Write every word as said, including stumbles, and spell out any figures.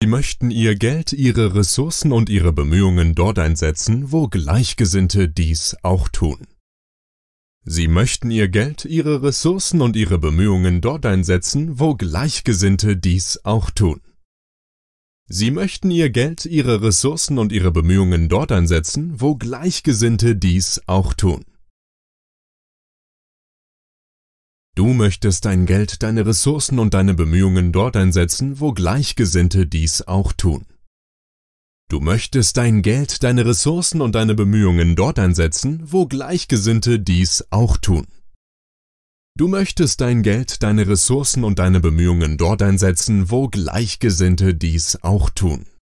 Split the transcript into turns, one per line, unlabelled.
möchten ihr Geld, ihre Ressourcen und ihre Bemühungen dort einsetzen, wo Gleichgesinnte dies auch tun. Sie möchten ihr Geld, ihre Ressourcen und ihre Bemühungen dort einsetzen, wo Gleichgesinnte dies auch tun. Sie möchten ihr Geld, ihre Ressourcen und ihre Bemühungen dort einsetzen, wo Gleichgesinnte dies auch tun. Du möchtest dein Geld, deine Ressourcen und deine Bemühungen dort einsetzen, wo Gleichgesinnte dies auch tun. Du möchtest dein Geld, deine Ressourcen und deine Bemühungen dort einsetzen, wo Gleichgesinnte dies auch tun. Du möchtest dein Geld, deine Ressourcen und deine Bemühungen dort einsetzen, wo Gleichgesinnte dies auch tun.